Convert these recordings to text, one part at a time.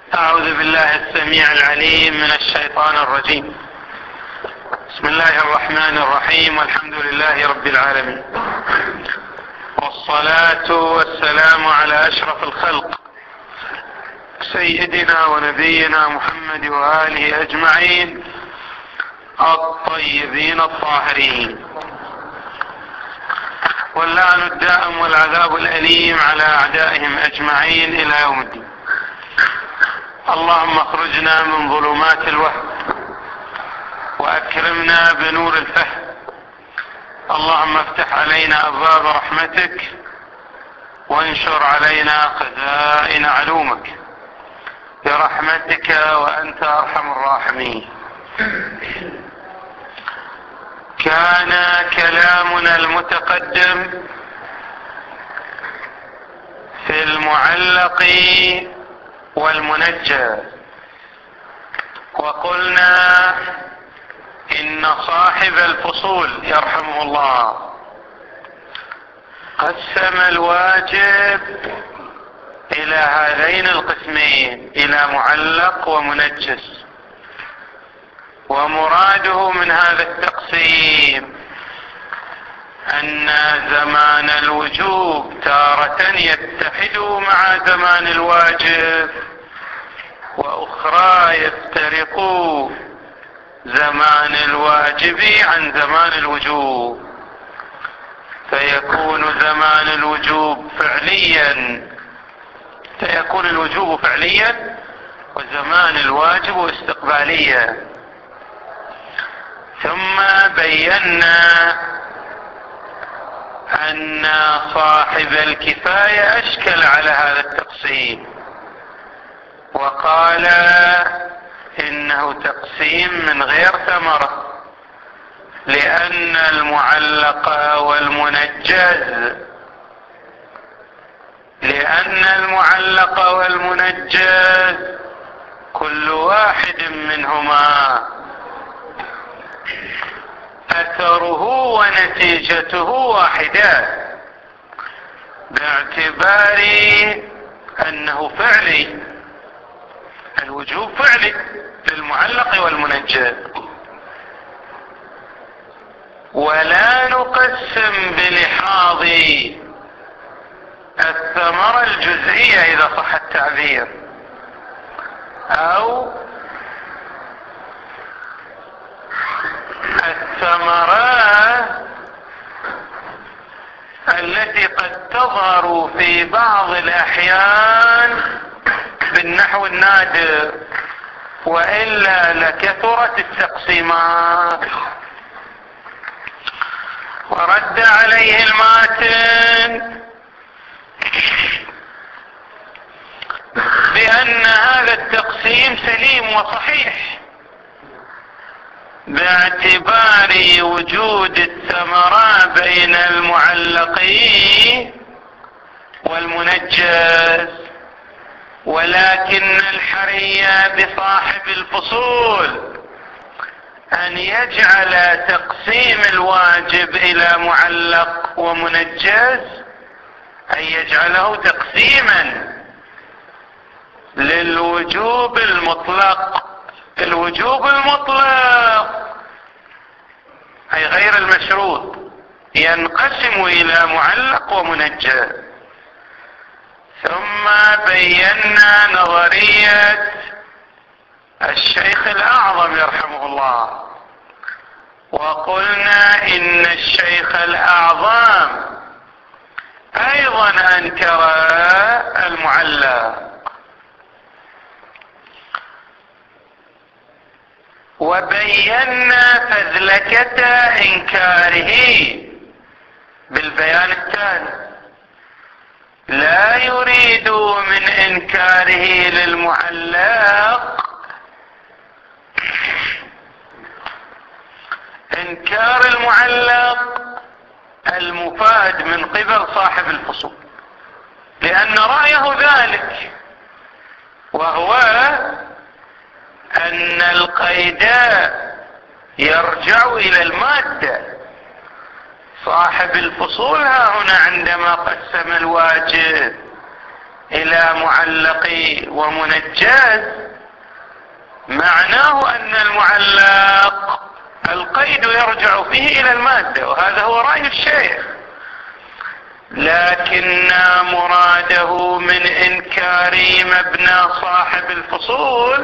أعوذ بالله السميع العليم من الشيطان الرجيم. بسم الله الرحمن الرحيم، والحمد لله رب العالمين، والصلاة والسلام على أشرف الخلق سيدنا ونبينا محمد وآله أجمعين الطيبين الطاهرين، واللعن الدائم والعذاب الأليم على أعدائهم أجمعين إلى يوم الدين. اللهم اخرجنا من ظلمات الوهم وأكرمنا بنور الفهم. اللهم افتح علينا أبواب رحمتك وانشر علينا خزائن علومك برحمتك وأنت أرحم الراحمين. كان كلامنا المتقدم في المعلق والمنجى، وقلنا إن صاحب الفصول يرحمه الله قسم الواجب إلى هذين القسمين، إلى معلق ومنجز. ومراده من هذا التقسيم أن زمان الوجوب تارة يتحد مع زمان الواجب، وأخرى يفترق زمان الواجب عن زمان الوجوب، فيكون زمان الوجوب فعليا وزمان الواجب استقباليا. ثم بينا أن صاحب الكفاية أشكل على هذا التقسيم، وقال إنه تقسيم من غير ثمرة، لأن المعلق والمنجز كل واحد منهما أثره ونتيجته واحدة، باعتبار أنه فعلي. الوجوب فعلي للمعلق والمنجز، ولا نقسم بلحاظ الثمرة الجزئية إذا صح التعبير، أو الثمرة التي قد تظهر في بعض الأحيان بالنحو النادر، وإلا لكثرت التقسيمات. ورد عليه الماتن بأن هذا التقسيم سليم وصحيح، باعتبار وجود الثمرة بين المعلق والمنجز، ولكن الحري بصاحب الفصول أن يجعل تقسيم الواجب إلى معلق ومنجز، أن يجعله تقسيما للوجوب المطلق. الوجوب المطلق أي غير المشروط ينقسم إلى معلق ومنجز. ثم بينا نظرية الشيخ الأعظم يرحمه الله، وقلنا إن الشيخ الأعظم أيضا أنكر المعلق، وبينا فذلكة إنكاره بالبيان التالي. لا يريد من إنكاره للمعلق إنكار المعلق المفاد من قبل صاحب الفصول، لأن رأيه ذلك، وهو أن القيد يرجع إلى المادة. صاحب الفصول ها هنا عندما قسم الواجب إلى معلق ومنجز معناه أن المعلق القيد يرجع فيه إلى المادة، وهذا هو رأي الشيخ، لكن مراده من إنكار مبنى صاحب الفصول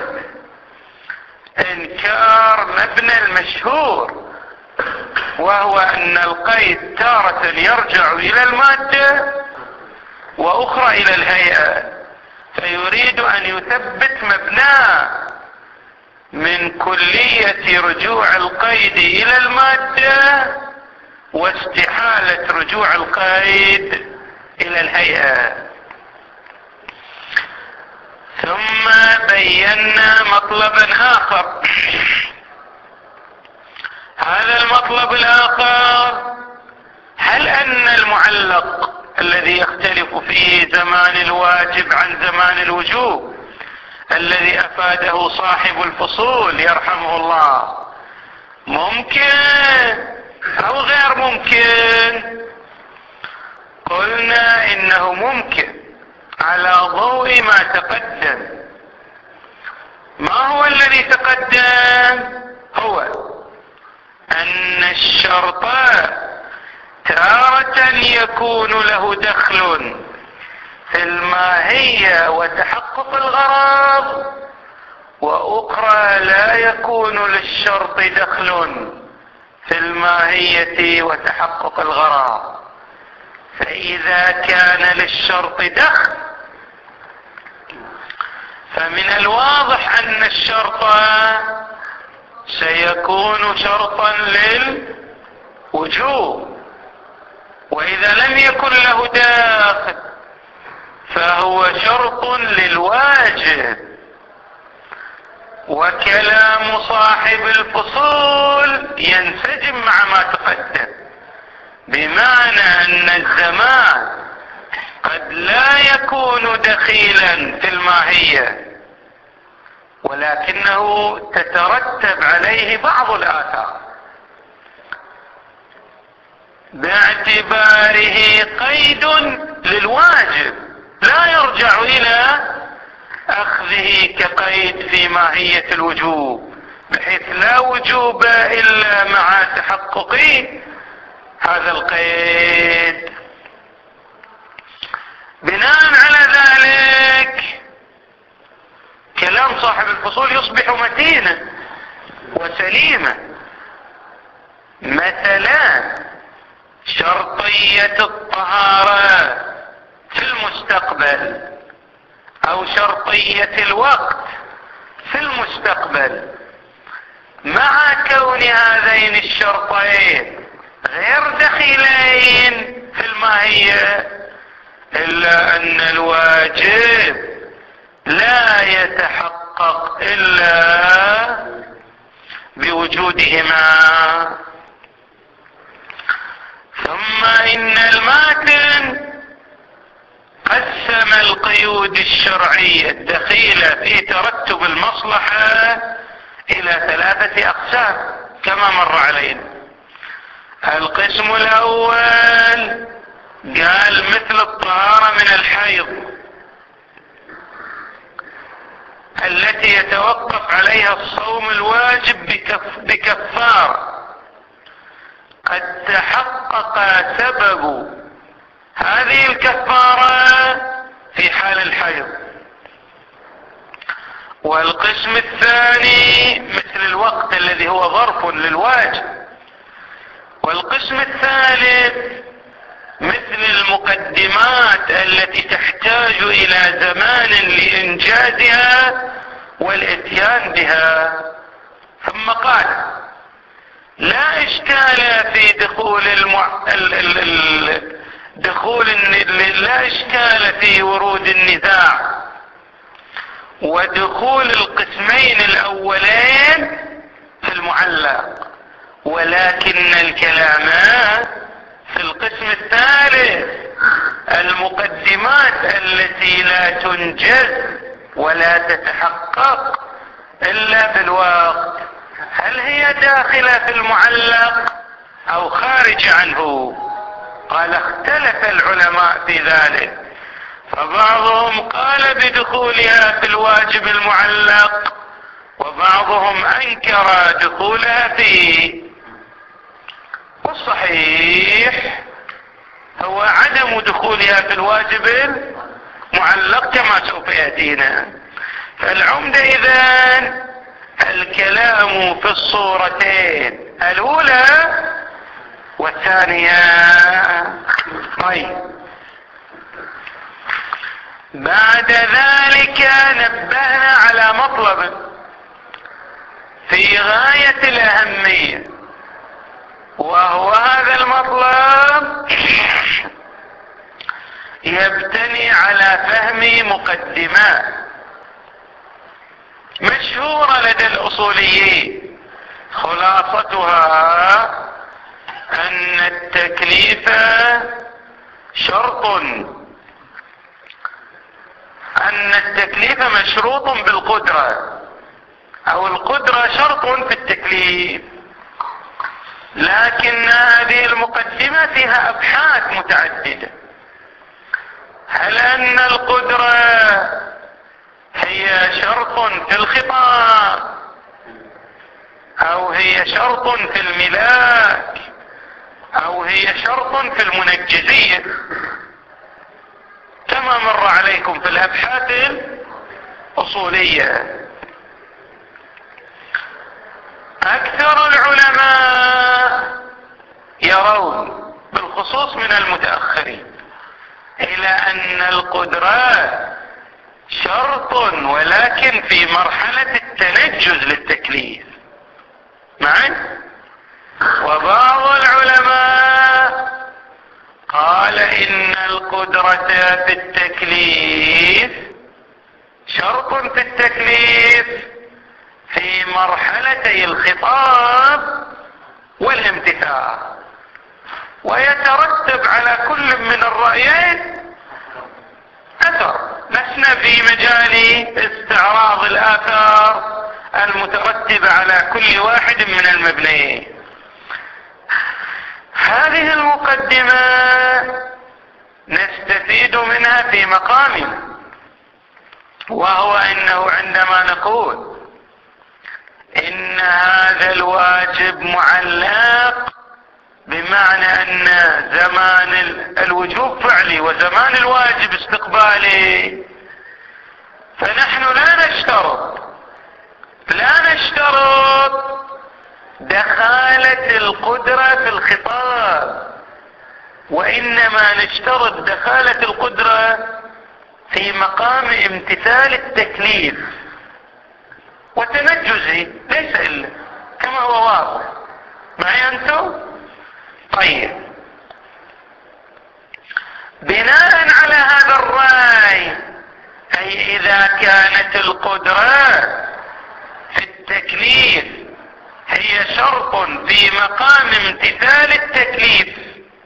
إنكار مبنى المشهور، وهو أن القيد تارة يرجع إلى المادة وأخرى إلى الهيئة، فيريد أن يثبت مبناه من كلية رجوع القيد إلى المادة واستحالة رجوع القيد إلى الهيئة. ثم بينا مطلبا آخر. هذا المطلب الآخر: هل أن المعلق الذي يختلف فيه زمان الواجب عن زمان الوجوب الذي أفاده صاحب الفصول يرحمه الله ممكن أو غير ممكن؟ قلنا إنه ممكن على ضوء ما تقدم. ما هو الذي تقدم؟ هو أن الشرط تارة يكون له دخل في الماهية وتحقق الغرض، وأخرى لا يكون للشرط دخل في الماهية وتحقق الغرض. فإذا كان للشرط دخل فمن الواضح أن الشرط سيكون شرطا للوجوب، وإذا لم يكن له داخل فهو شرط للواجب. وكلام صاحب الفصول ينسجم مع ما تقدم، بمعنى أن الزمان قد لا يكون دخيلا في الماهية، ولكنه تترتب عليه بعض الآثار باعتباره قيد للواجب لا يرجع إلى أخذه كقيد في ماهية الوجوب، بحيث لا وجوب إلا مع تحقق هذا القيد. بناء على ذلك كلام صاحب الفصول يصبح متينا وسليما. مثلا شرطية الطهارة في المستقبل أو شرطية الوقت في المستقبل، مع كون هذين الشرطين غير دخيلين في الماهية، إلا أن الواجب لا يتحقق إلا بوجودهما. ثم إن الماتن قسم القيود الشرعية الدخيلة في ترتب المصلحة إلى 3 أقسام كما مر علينا. القسم الأول قال مثل الطهارة من الحيض التي يتوقف عليها الصوم الواجب بكفار قد تحقق سبب هذه الكفارة في حال الحيض. والقسم الثاني مثل الوقت الذي هو ظرف للواجب. والقسم الثالث مثل المقدمات التي تحتاج إلى زمان لإنجازها والإتيان بها. ثم قال: لا إشكال في لا إشكال في ورود النزاع ودخول القسمين الأولين في المعلق، ولكن الكلام في القسم الثالث المقدمات التي لا تنجز ولا تتحقق إلا بالوقت، هل هي داخلة في المعلق أو خارج عنه؟ قال: اختلف العلماء في ذلك، فبعضهم قال بدخولها في الواجب المعلق، وبعضهم انكر دخولها فيه. والصحيح هو عدم دخولها في الواجب المعلق كما سوف يأتينا. فالعمدة إذن الكلام في الصورتين الأولى والثانية. طيب، بعد ذلك نبهنا على مطلب في غاية الأهمية، وهو هذا المطلب يبتني على فهم مقدمات مشهورة لدى الأصوليين، خلاصتها أن التكليف شرط، أن التكليف مشروط بالقدرة، أو القدرة شرط في التكليف. لكن هذه المقدمة فيها أبحاث متعددة. هل أن القدرة هي شرط في الخطاب، أو هي شرط في الملاك، أو هي شرط في المنجزية، كما مر عليكم في الأبحاث الأصولية. أكثر العلماء يرون بالخصوص من المتأخرين إلى أن القدرة شرط، ولكن في مرحلة التنجز للتكليف معي. وبعض العلماء قال إن القدرة في التكليف شرط في التكليف في مرحلتي الخطاب والامتثال، ويترتب على كل من الرأيين أثر. لسنا في مجال استعراض الآثار المترتبة على كل واحد من المبنيين. هذه المقدمة نستفيد منها في مقام، وهو أنه عندما نقول إن هذا الواجب معلق، بمعنى أن زمان الوجوب فعلي وزمان الواجب استقبالي، فنحن لا نشترط دخالة القدرة في الخطاب، وإنما نشترط دخالة القدرة في مقام امتثال التكليف وتنجزه، ليس إلا كما هو واضح معي أنتم. طيب، بناء على هذا الرأي، أي إذا كانت القدرة في التكليف هي شرط في مقام امتثال التكليف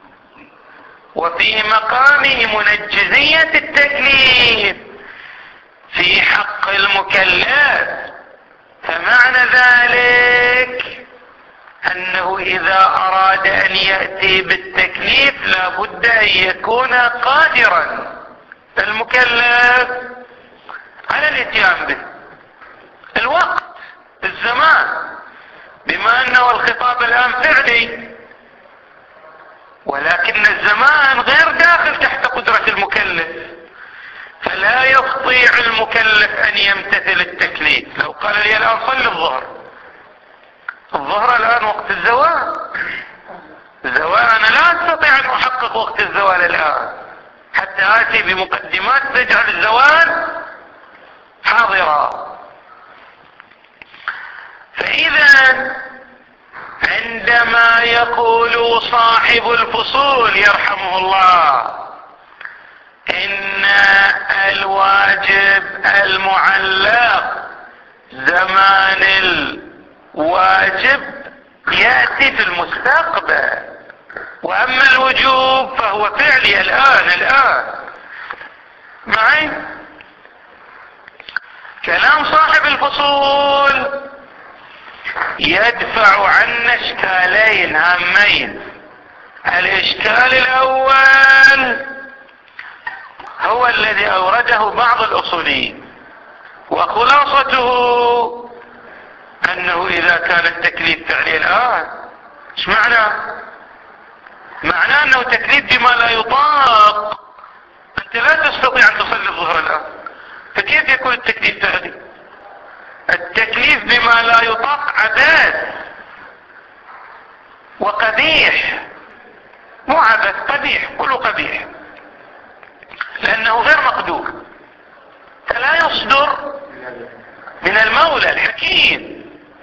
وفي مقام منجزية التكليف في حق المكلف، فمعنى ذلك أنه إذا أراد أن يأتي بالتكليف لابد أن يكون قادرا المكلف على الاتيان به. الوقت، الزمان، بما أنه الخطاب الآن فعلي، ولكن الزمان غير داخل تحت قدرة المكلف، فلا يستطيع المكلف أن يمتثل التكليف. لو قال لي الآن صل الظهر الآن وقت الزوال، أنا لا أستطيع أن أحقق وقت الزوال الآن حتى آتي بمقدمات تجعل الزوال حاضرا. فإذا عندما يقول صاحب الفصول يرحمه الله إن الواجب المعلق زمان الواجب يأتي في المستقبل، وأما الوجوب فهو فعلي الآن معي. كلام صاحب الفصول يدفع عنا اشكالين هامين. الاشكال الاول هو الذي أورده بعض الأصوليين، وخلاصته أنه إذا كان التكليف فعلي الآن، ايش معناه أنه تكليف بما لا يطاق. أنت لا تستطيع أن تصلي الظهر الآن، فكيف يكون التكليف فعلي؟ التكليف بما لا يطاق عبث وقبيح، مو عبث، قبيح، كله قبيح، لأنه غير مقدور، فلا يصدر من المولى الحكيم.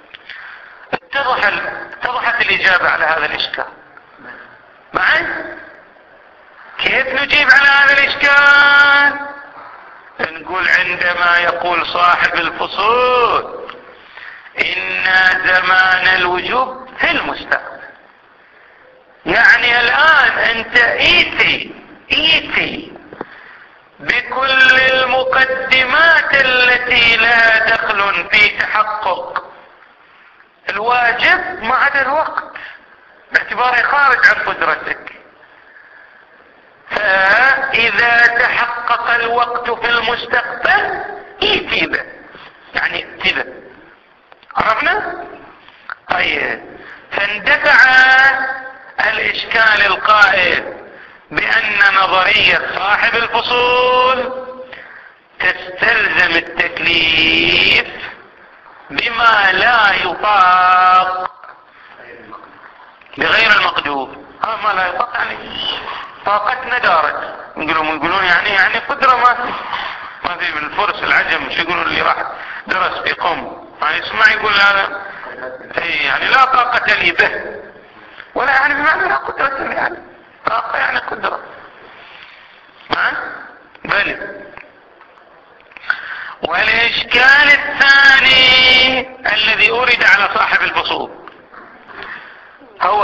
اتضحت الإجابة على هذا الإشكال معي؟ كيف نجيب على هذا الإشكال؟ نقول عندما يقول صاحب الفصول إن زمان الوجوب في المستقبل، يعني الآن أنت إيتي بكل المقدمات التي لا دخل في تحقق الواجب ما عدا الوقت، باعتباره خارج عن قدرتك. فإذا تحقق الوقت في المستقبل ائتي به، يعني ائتي به. عرفنا؟ طيب، فاندفع الإشكال القائل بأن نظرية صاحب الفصول تستلزم التكليف بما لا يطاق بغير المقدور. ما لا يطاق يعني طاقتنا دارت، يقولون يعني قدرة ما في بالفرس العجم، شو يقولون اللي راح درس في قوم ما يسمع يقول هذا يعني لا طاقة لي به، ولا يعني بمعنى لا قدرة لي، يعني طاقة يعني قدرة. بل والإشكال الثاني الذي أورد على صاحب الفصول هو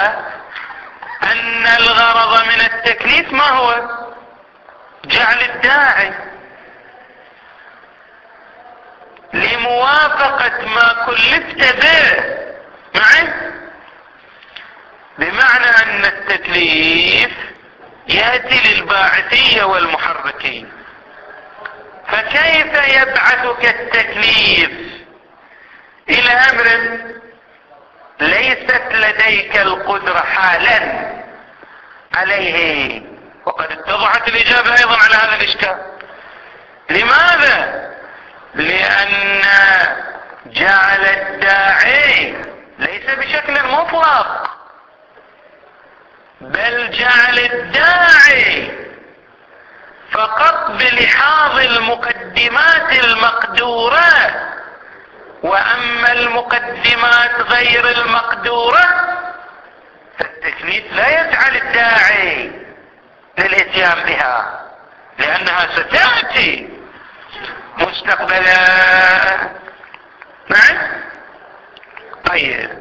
أن الغرض من التكليف ما هو؟ جعل الداعي لموافقة ما كلفت به معي، بمعنى أن التكليف يأتي للباعثية والمحركين. فكيف يبعثك التكليف إلى أمر ليست لديك القدرة حالا عليه؟ وقد اتضحت الإجابة أيضا على هذا الإشكال. لماذا؟ لأن جعل الداعي ليس بشكل مطلق، بل جعل الداعي فقط بلحاظ المقدمات المقدورة، وأما المقدمات غير المقدورة فالتكليف لا يجعل الداعي للإتيان بها، لأنها ستأتي مستقبلا. نعم. طيب،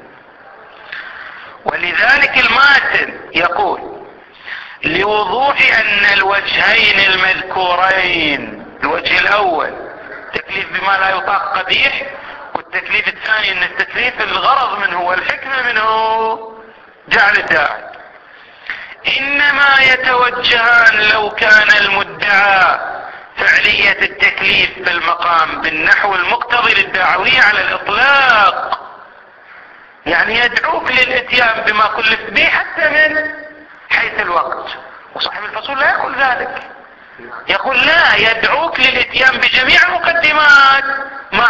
ولذلك الماتن يقول لوضوح أن الوجهين المذكورين، الوجه الأول تكليف بما لا يطاق قبيح، والتكليف الثاني أن التكليف الغرض منه والحكمة منه جعل الداعي، إنما يتوجهان لو كان المدعى فعلية التكليف بالمقام بالنحو المقتضي للدعوية على الإطلاق، يعني يدعوك للإتيان بما كلفت به حتى من حيث الوقت. وصاحب الفصول لا يقول ذلك، يقول لا، يدعوك للإتيان بجميع المقدمات ما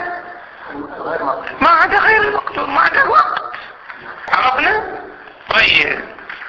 عدا غير المقدور، ما عدا الوقت. عرفنا؟ طيب،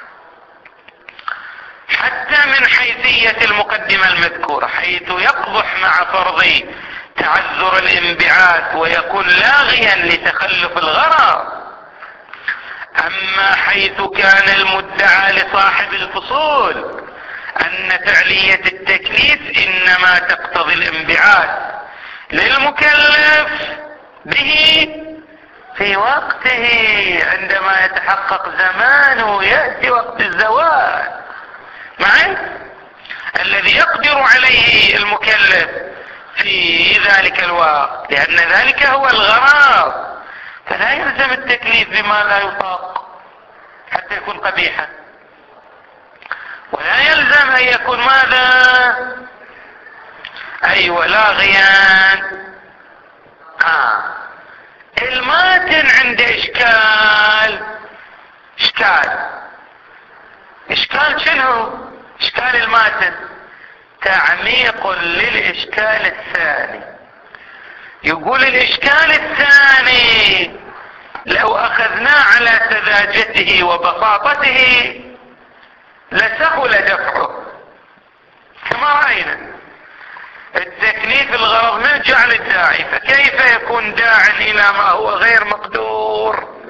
حتى من حيثية المقدمة المذكورة، حيث يقضح مع فرض تعذر الانبعاث ويكون لاغيا لتخلف الغرض. أما حيث كان المدعى لصاحب الفصول أن فعلية التكليف إنما تقتضي الانبعاث للمكلف به في وقته، عندما يتحقق زمانه يأتي وقت الزواج معي الذي يقدر عليه المكلف في ذلك الوقت، لأن ذلك هو الغرض، فلا يلزم التكليف بما لا يطاق حتى يكون قبيحا. ولا يلزم ان يكون ماذا؟ ايوه لاغيا. الماتن عنده اشكال شنو؟ اشكال الماتن تعميق للاشكال الثاني. يقول الاشكال الثاني لو اخذناه على سذاجته وبساطته لسهل دفعه، كما رأينا التكليف الغرض منه جعل الداعي، فكيف يكون داع الى ما هو غير مقدور؟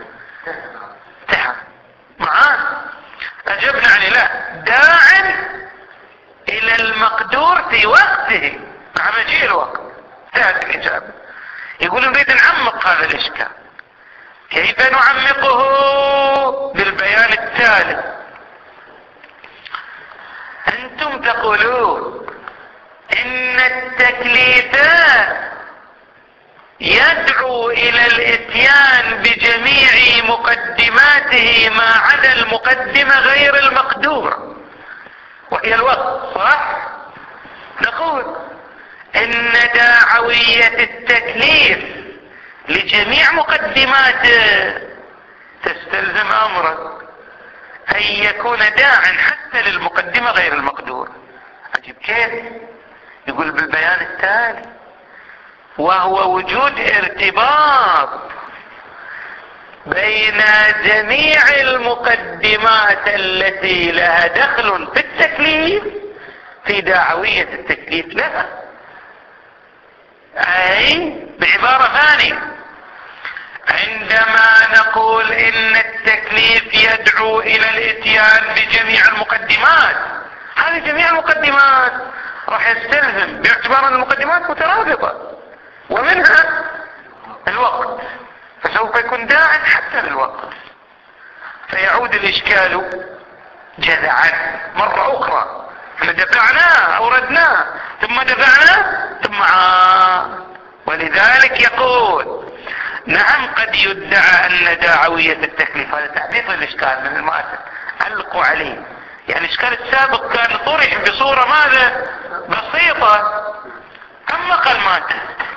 معاه اجبنا عليه لا، داع الى المقدور في وقته مع مجيء الوقت. انتهت الاجابة. يقول نريد نعمق هذا الاشكال. كيف نعمقه؟ بالبيان التالي. انتم تقولون ان التكليف يدعو الى الاتيان بجميع مقدماته ما عدا المقدمة غير المقدورة وهي الوقت، صح؟ نقول ان داعوية التكليف لجميع مقدماته تستلزم امرا ان يكون داعا حتى للمقدمة غير المقدورة. عجيب كيف؟ يقول بالبيان التالي، وهو وجود ارتباط بين جميع المقدمات التي لها دخل في التكليف في داعوية التكليف لها. اي بعبارة ثانية، عندما نقول ان التكليف يدعو الى الاتيان بجميع المقدمات، هذه جميع المقدمات راح يستلزم باعتبار ان المقدمات مترابطة ومنها الوقت، فسوف يكون داعا حتى للوقت. فيعود الاشكال جذعا مرة اخرى، احنا دفعناه اوردناه ثم دفعناه ثم ولذلك يقول نعم قد يدعى ان داعوية التكليف، هذا تعبير الاشكال من المؤسس علقوا عليه. يعني الاشكال السابق كان طرح بصورة ماذا؟ بسيطة. اما قال ماذا؟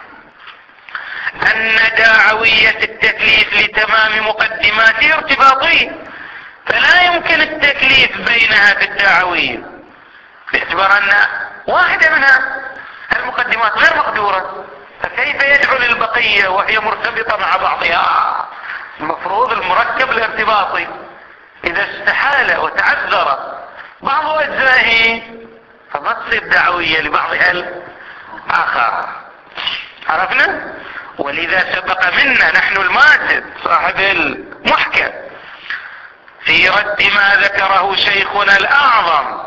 ان داعوية التكليف لتمام مقدماته ارتباطية، فلا يمكن التكليف بينها في الداعوية باعتبار ان واحدة منها المقدمات غير مقدورة، فكيف يدعو للبقية وهي مرتبطة مع بعضها؟ المفروض المركب الارتباطي اذا استحال وتعذر بعض اجزائه فما تصير دعوية لبعضها الاخر. عرفنا؟ ولذا سبق منا نحن الماتب صاحب المحكم في رد ما ذكره شيخنا الاعظم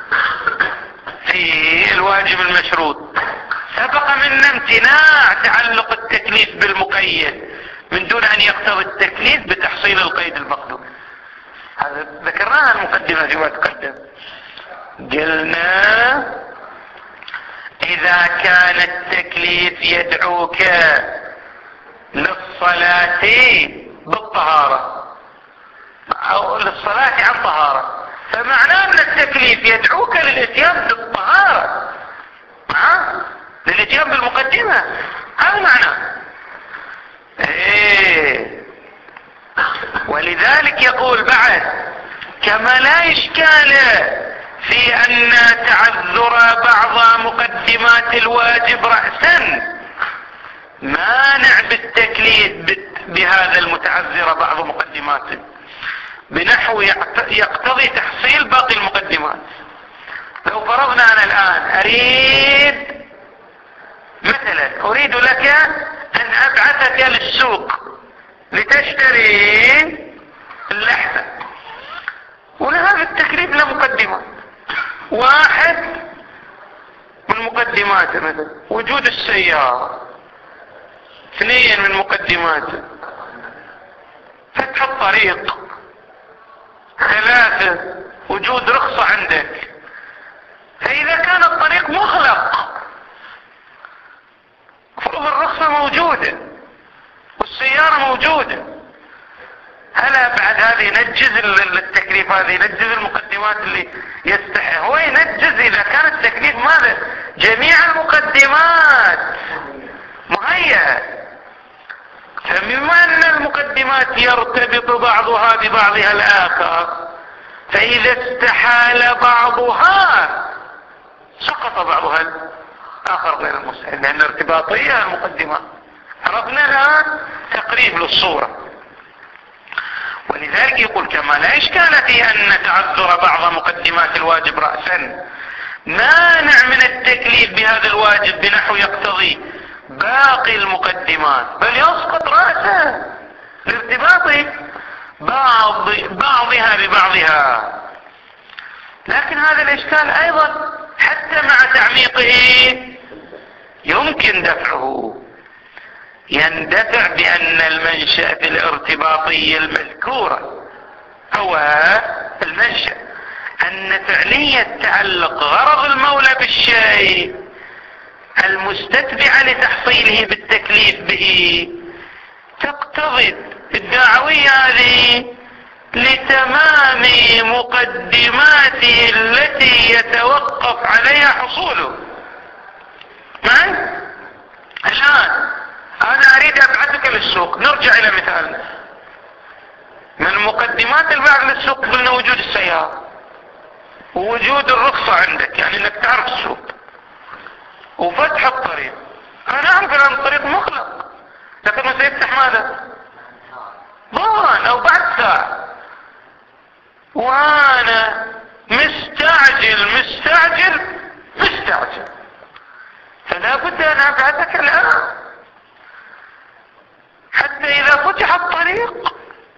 في الواجب المشروط، سبق منا امتناع تعلق التكليف بالمقيد من دون ان يقتضي التكليف بتحصيل القيد المقدور. هذا ذكرناها المقدمة فيما تقدم. قلنا اذا كان التكليف يدعوك للصلاة بالطهارة او للصلاة عن طهارة، فمعناه ان التكليف يدعوك للاتيان بالطهارة للاتيان بالمقدمة، هذا معناه. ولذلك يقول بعد كما لا اشكال في ان تعذر بعض مقدمات الواجب رأسا مانع بالتكليف بهذا المتعذر بعض مقدماته بنحو يقتضي تحصيل باقي المقدمات. لو فرضنا انا الان اريد لك ان ابعثك للسوق لتشتري اللحمة، ولهذا التكليف له مقدمات. واحد من مقدماته مثلا وجود السيارة، اثنين من مقدماته فتح الطريق، ثلاثة وجود رخصة عندك. فإذا كان الطريق مغلق فرض الرخصة موجودة والسيارة موجودة، هل لا بعد هذه ينجز التكليف، هذه ينجز المقدمات اللي يستحق، هو ينجز اذا كان التكليف ماذا؟ جميع المقدمات مهيئة. فبما ان المقدمات يرتبط بعضها ببعضها الاخر، فاذا استحال بعضها سقط بعضها الاخر غير المستحيل، لان ارتباطية المقدمات. عرفنا الان تقريب للصورة. ولذلك يقول كما لا اشكال في ان تعذر بعض مقدمات الواجب رأسا مانع من التكليف بهذا الواجب بنحو يقتضي باقي المقدمات، بل يسقط رأسا لارتباط بعضها ببعضها. لكن هذا الاشكال ايضا حتى مع تعميقه يمكن دفعه. يندفع بأن المنشأ في الارتباطية المذكورة هو المنشأ أن فعلية تعلق غرض المولى بالشيء المستتبعة لتحصيله بالتكليف به تقتضي الدعوية هذه لتمام مقدماته التي يتوقف عليها حصوله. الآن أنا أريد أبعثك للسوق، نرجع إلى مثالنا. من مقدمات البعث للسوق قلنا وجود السيارة ووجود الرخصة عندك، يعني انك تعرف السوق وفتح الطريق. انا اعرف ان الطريق مغلق، لكنه سيفتح ماذا؟ ظهرا او بعد ساعة، وانا مستعجل فلا بد ان ابعثك الان حتى اذا فتح الطريق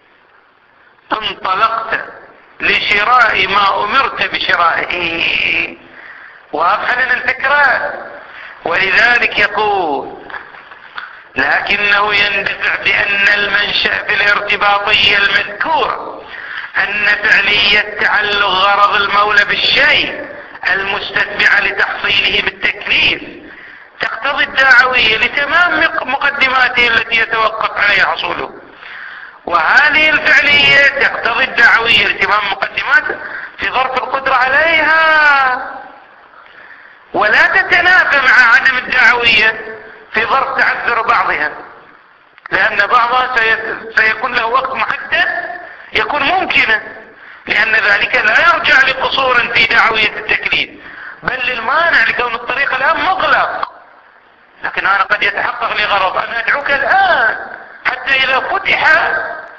انطلقت لشراء ما امرت بشرائه. واضح لنا الفكرة. ولذلك يقول لكنه يندفع بان المنشأ في الارتباطية المذكورة ان فعلية تعلق غرض المولى بالشيء المستتبعة لتحصيله بالتكليف تقتضي الدعوية لتمام مقدماته التي يتوقف عليها حصوله. وهذه الفعلية تقتضي الدعوية لتمام مقدماته في ظرف القدرة عليها، ولا تتنافى مع عدم الدعوية في ظرف تعذر بعضها، لأن بعضها سيكون له وقت محدد يكون ممكنا، لأن ذلك لا يرجع لقصور في دعوية التكليف بل للمانع لكون الطريق الآن مغلق. لكن أنا قد يتحقق لي غرض أن أدعوك الآن حتى إذا فتح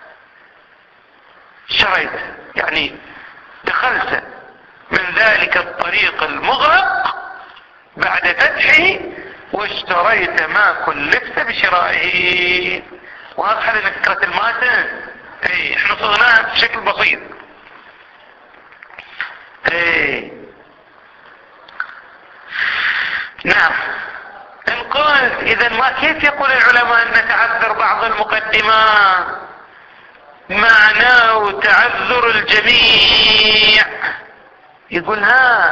شريت، يعني دخلت من ذلك الطريق المغلق بعد فتحه واشتريت ما كلفت بشرائه. واضحة لنا فكرة المادة؟ احنا صغناها بشكل بسيط. نعم. القول اذا ما كيف يقول العلماء ان تعذر بعض المقدمات معناه تعذر الجميع؟ يقول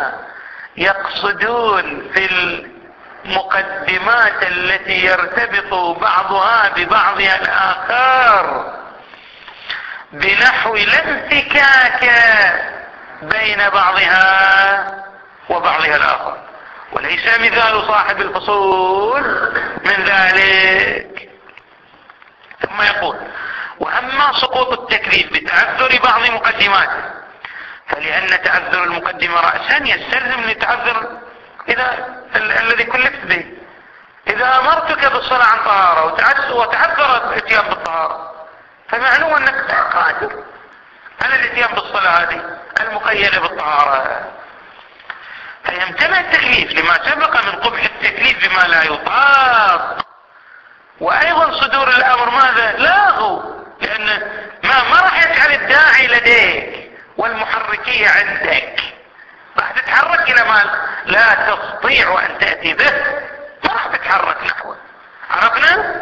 يقصدون في المقدمات التي يرتبط بعضها ببعضها الآخر بنحو لا انفكاك بين بعضها وبعضها الآخر. وليس مثال صاحب الفصول من ذلك. ثم يقول وأما سقوط التكليف بتعذر بعض مقدماته فلأن تعذر المقدمة رأسا يستلزم لتعذر الذي كلفت به. إذا أمرتك بالصلاة عن طهارة وتعذر الاتيان بالطهارة فمعلوم أنك قادر على الاتيان بالصلاة هذه المقيدة بالطهارة، فيمتنع التكليف لما سبق من قبح التكليف بما لا يطاق. وأيضا صدور الأمر ماذا؟ لاغو، لأن ما راح يجعل الداعي لديك والمحركية عندك، راح تتحرك إلى ما لا تستطيع أن تأتي به، ما راح تتحرك نحوه. عرفنا؟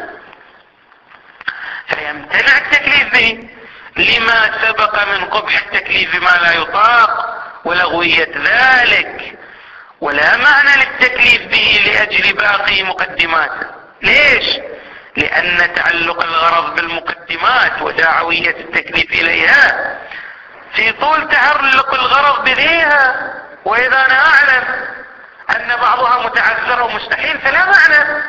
فيمتنع التكليف به لما سبق من قبح التكليف بما لا يطاق ولغوية ذلك، ولا معنى للتكليف به لأجل باقي مقدماته. ليش؟ لأن تعلق الغرض بالمقدمات ودعوية التكليف إليها في طول تعلق الغرض بذيها. وإذا أنا أعلم أن بعضها متعذر ومستحيل فلا معنى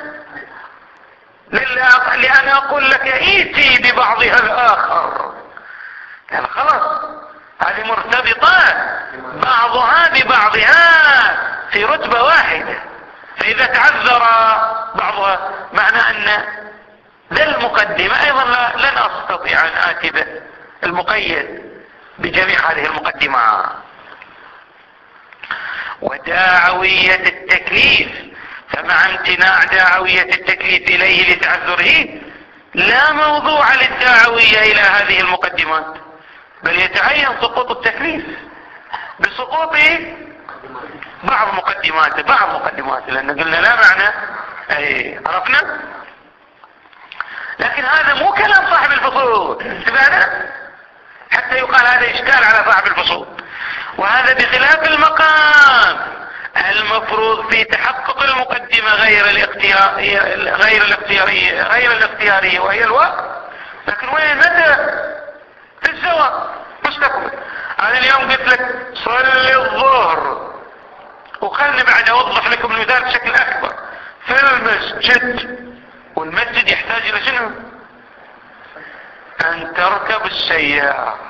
لأن أقول لك ائتي ببعضها الآخر. يعني خلاص هذه مرتبطة بعضها ببعضها في رتبة واحدة. فإذا تعذر بعضها معنى أن ذا المقدمة أيضا لن أستطيع أن آتي به المقيد بجميع هذه المقدمات. وداعوية التكليف، فمع امتناع داعوية التكليف إليه لتعذره لا موضوع للداعوية إلى هذه المقدمات، بل يتعين سقوط التكليف بسقوط بعض مقدماته لأن قلنا لا معنى. عرفنا. لكن هذا مو كلام صاحب الفصول انتبهنا حتى يقال هذا إشكال على صاحب الفصول. وهذا بخلاف المقام المفروض في تحقق المقدمة غير الاختيارية وهي الوقت. لكن وين متى؟ في الزواج مستقبل. أنا اليوم قلت لك صلي الظهر، وخلني بعد أوضح لكم المثال بشكل أكبر. في المسجد، والمسجد يحتاج إلى شنو؟ أن تركب السيارة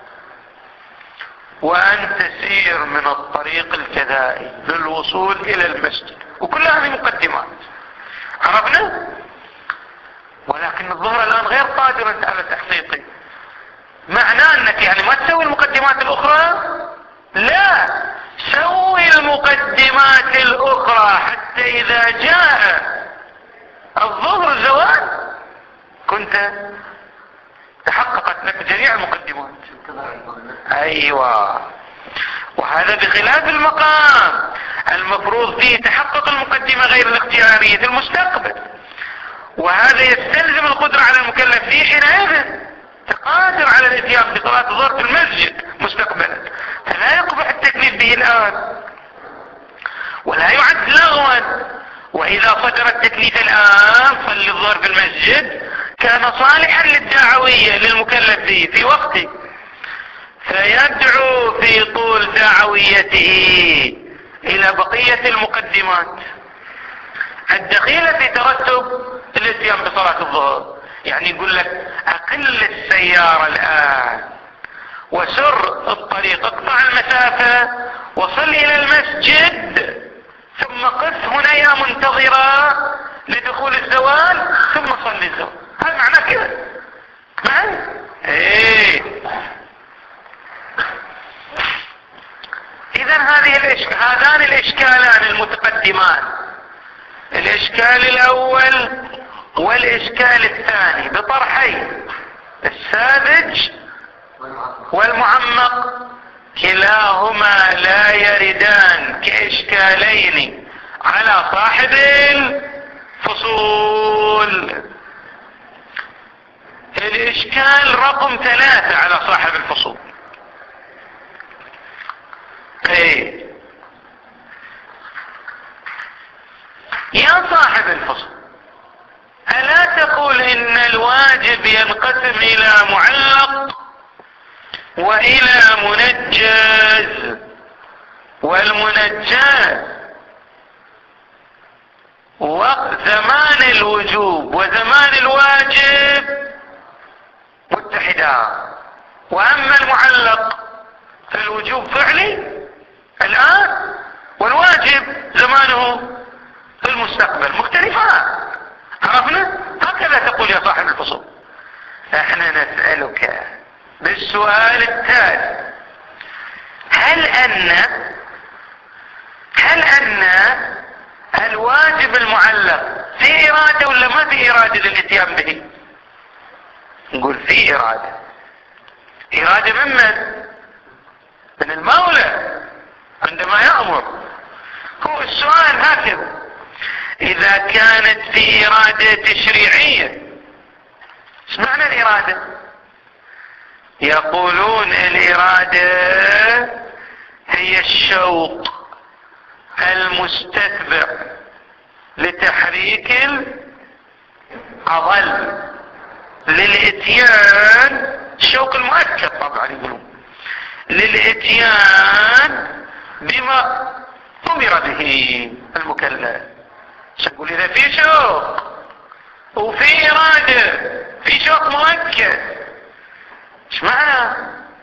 وأن تسير من الطريق الكذائي للوصول إلى المسجد، وكل هذه مقدمات. عرفنا؟ ولكن الظهر الآن غير قادر على تحقيقه. معناه أنك يعني ما تسوي المقدمات الأخرى؟ لا، سوي المقدمات الأخرى حتى إذا جاء الظهر الزوال كنت تحققت لك جميع المقدمات. أيوة. وهذا بخلاف المقام المفروض فيه تحقق المقدمة غير الاختيارية المستقبل، وهذا يستلزم القدرة على المكلف فيه حينئذ قادر على الاتيان بصلاة الظهر في المسجد مستقبلا، فلا يقبح التكليف به الآن ولا يعد لغوا. وإذا صدر التكليف الآن صلي الظهر في المسجد كان صالحا للدعوية للمكلف فيه في وقته، فيدعو في طول دعويته إلى بقية المقدمات الدخيلة في ترتب الاتيان بصلاة الظهر. يعني يقول لك أقل السيارة الآن وسر الطريق، اقطع المسافة وصل إلى المسجد، ثم قف هنا يا منتظرة لدخول الزوال، ثم صلي الزوال. هل معنى كده؟ معنى؟ إذن هذان الإشكالان المتقدمان، الإشكال الأول والإشكال الثاني بطرحي الساذج والمعمق، كلاهما لا يردان كإشكالين على صاحب الفصول. الإشكال رقم 3 على صاحب الفصول. يا صاحب الفصل، ألا تقول إن الواجب ينقسم إلى معلق وإلى منجز، والمنجز وزمان الوجوب وزمان الواجب متحدان، وأما المعلق فالوجوب فعلي الآن والواجب زمانه في المستقبل مختلفان. عرفنا؟ هكذا تقول يا صاحب الفصول. احنا نسألك بالسؤال التالي: هل ان الواجب المعلق في إرادة ولا ما في إرادة للاتيان به؟ نقول في إرادة. إرادة من المولى عندما يأمر. هو السؤال هكذا: إذا كانت في إرادة تشريعية، ايش معنى الإرادة؟ يقولون الإرادة هي الشوق المستتبع لتحريك أضل للإتيان، الشوق المؤكد طبعا يقولون، للإتيان بما أمر به المكلف. يقول إذا في شوق وفي إرادة، في شوق مؤكد، ايش معنى؟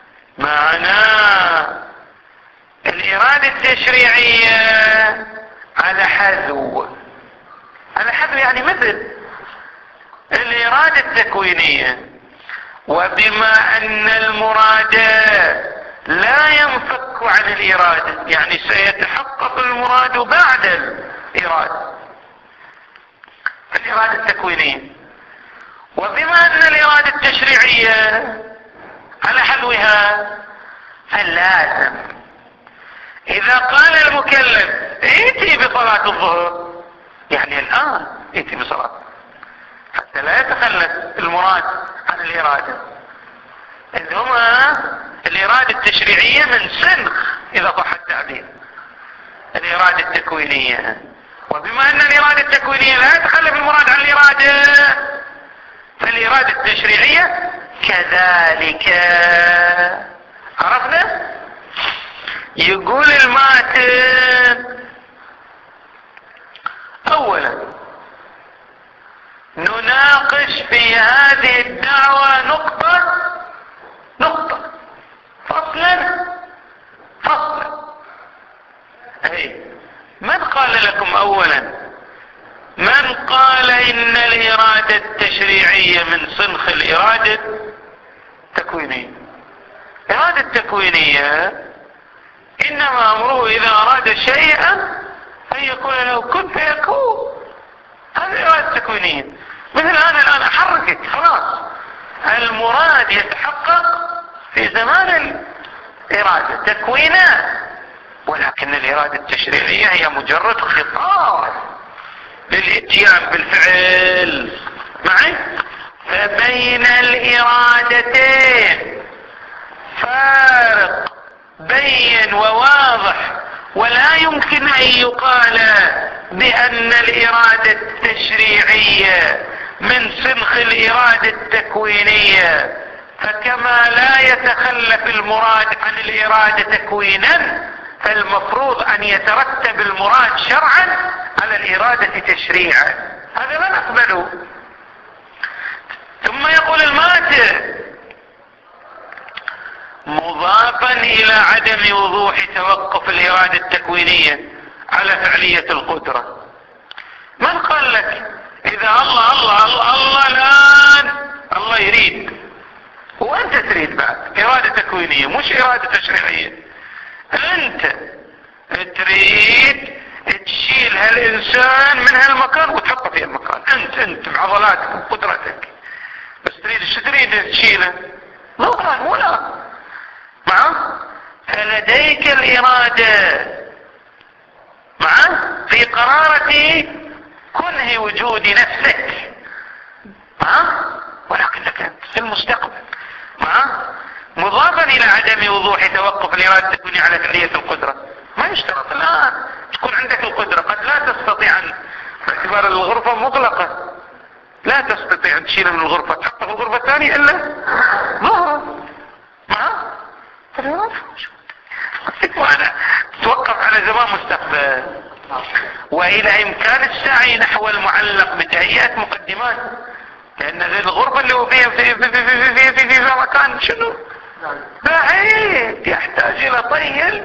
معنى الإرادة التشريعية على حذو، على حذو يعني مثل الإرادة التكوينية. وبما أن المراد لا ينفك عن الإرادة، يعني سيتحقق المراد بعد الإرادة، الإرادة التكوينية. وبما أن الإرادة التشريعية على حذوها، فاللازم إذا قال المكلف ائتي بصلاة الظهر، يعني الآن ائتي بصلاة، حتى لا يتخلف المراد عن الإرادة. إذ هما الإرادة التشريعية من سنخ إذا صح التعبير الإرادة التكوينية. وبما أن الإرادة التكوينية لا يتخلف المراد عن الإرادة، فالإرادة التشريعية كذلك. عرفنا؟ يقول الماتن أولا نناقش في هذه الدعوة نقطة فصلا. أي من قال لكم أولا، من قال إن الإرادة التشريعية من صنخ الإرادة التكوينية؟ الإرادة التكوينية إنما أمره إذا أراد شيئا أن يقول له كن فيكون. هذه الإرادة التكوينية. مثل أنا الآن أحركك، خلاص المراد يتحقق في زمان الإرادة تكوينا. ولكن الإرادة التشريعية هي مجرد خطاب للإتيان بالفعل. معي؟ فبين الإرادتين فارق بين وواضح، ولا يمكن أن يقال بأن الإرادة التشريعية من سنخ الإرادة التكوينية. فكما لا يتخلف المراد عن الإرادة تكوينا، فالمفروض أن يترتب المراد شرعا على الإرادة تشريعا. هذا لا نقبله. ثم يقول الماتن مضافا إلى عدم وضوح توقف الإرادة التكوينية على فعلية القدرة. من قال لك إذا الله الآن الله يريد وأنت تريد بعد إرادة تكوينية مش إرادة تشريعية، أنت تريد تشيل هالإنسان من هالمكان وتحطه في المكان، أنت بعضلاتك وقدرتك، بس تريد شو تريد تشيله؟ مو لا معه. فلديك الإرادة معه في قرارة كنه وجود نفسك معه، ولكنك أنت في المستقبل معه. مضافا إلى عدم وضوح توقف الإرادة التكوينية على فعلية القدرة. ما يشترط الآن تكون عندك القدرة، قد لا تستطيع أن باعتبار الغرفة مغلقة لا تستطيع أن تشيل من الغرفة تحطها في الغرفة الثانية إلا ظهر معه. وأنا توقف على زمان مستقبل. وإلى إمكان السعي نحو المعلق بتهيئة مقدمات، لأن الغرفة اللي هو فيها في مكان شنو بعيد يحتاج إلى طي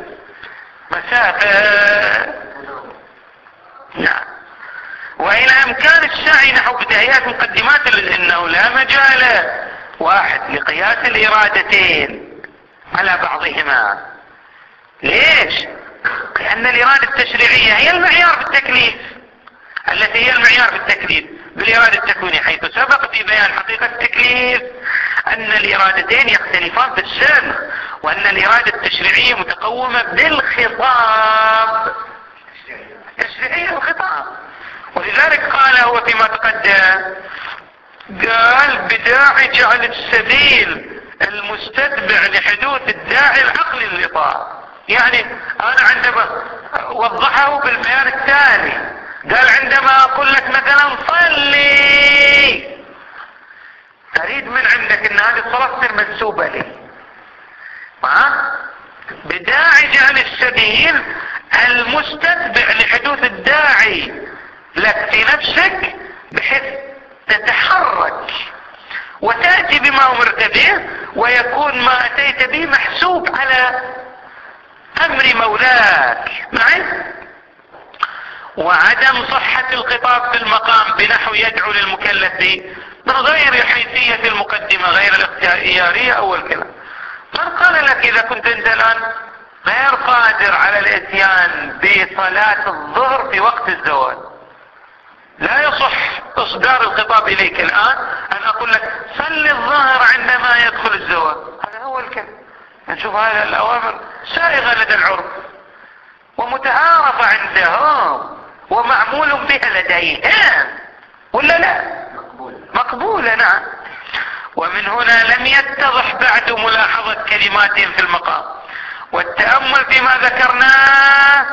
مسافة. نعم. وإلى إمكان السعي نحو تهيئة مقدمات لأنه لا مجال واحد لقياس الإرادتين على بعضهما. ليش؟ لأن الإرادة التشريعية هي المعيار في التكليف، التي هي المعيار في التكليف بالإرادة التكوينية، حيث سبق في بيان حقيقة التكليف أن الإرادتين يختلفان في السن، وأن الإرادة التشريعية متقومة بالخطاب، التشريعية الخطاب. ولذلك قال هو فيما تقدم، قال بداعي جعل السبيل المستتبع لحدوث الداعي العقلي للإطاعة. يعني أنا عندما وضحه بالبيان التالي، قال عندما أقول لك مثلا صلي لك في نفسك بحيث تتحرك وتأتي بما أمرت به، ويكون ما أتيت به محسوب على أمر مولاك معي. وعدم صحة الخطاب في المقام بنحو يدعو للمكلف من غير حيثية المقدمة غير الاختيارية أول كلام. من قال لك إذا كنت أنت الآن غير قادر على الاتيان بصلاة الظهر في وقت الزوال، لا يصح إصدار الخطاب إليك الآن أن أقول لك صل الظهر عندما يدخل الزوال. هذا هو الكلام. نشوف هذه الأوامر سائغة لدى العرب ومتعارفة عندهم ومعمول بها لديهم، ولا لا؟ مقبولة نعم. ومن هنا لم يتضح بعد ملاحظة كلماتهم في المقام والتأمل فيما ذكرناه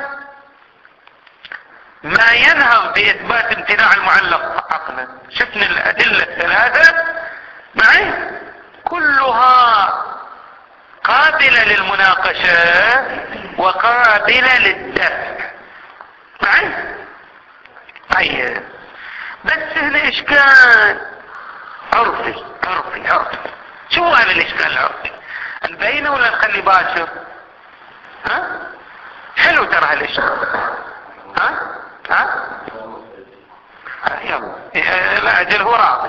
ما ينهض بإثبات امتناع المعلق عقلا. شفنا الأدلة الثلاثة معي كلها قابلة للمناقشة وقابلة للدفع معي. طيب بس هنا إشكال عرفي. شو هذا الإشكال العرفي؟ نبينه ولا نخلي باشر؟ ها حلو ترى هالإشكال. ها يلا لا أجل هو راضي.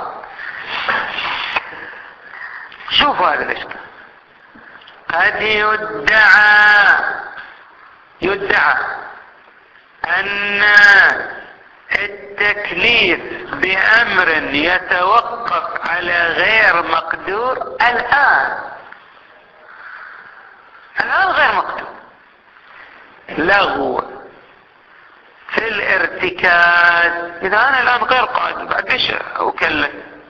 شوفوا هذا الإشكال. قد يدعى أن التكليف بأمر يتوقف على غير مقدور الآن غير مقدور، لغو في الارتكاز. إذا أنا الآن غير قادر بعد إيش أكلف؟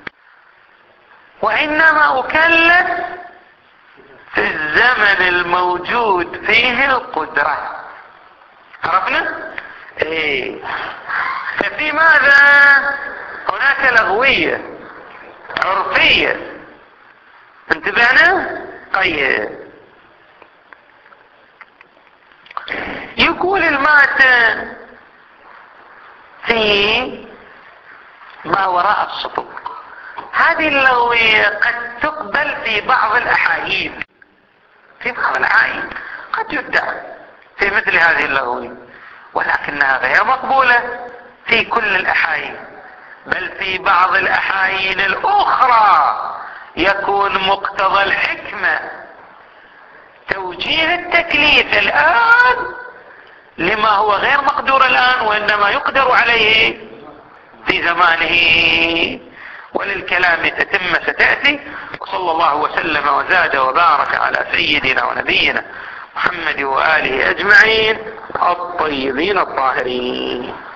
وإنما أكلف في الزمن الموجود فيه القدرة. عرفنا؟ إيه. ففي ماذا؟ هناك لغوية عرفية. انتبهنا؟ طيب يقول الماتن في ما وراء السطور. هذه اللغوية قد تقبل في بعض الأحايين، قد يدعى في مثل هذه اللغوية، ولكنها غير مقبولة في كل الأحايين، بل في بعض الأحايين الأخرى يكون مقتضى الحكمة توجيه التكليف الآن لما هو غير مقدور الآن وإنما يقدر عليه في زمانه. وللكلام تتم ستأتي. وصلى الله وسلم وزاد وبارك على سيدنا ونبينا محمد وآله أجمعين الطيبين الطاهرين.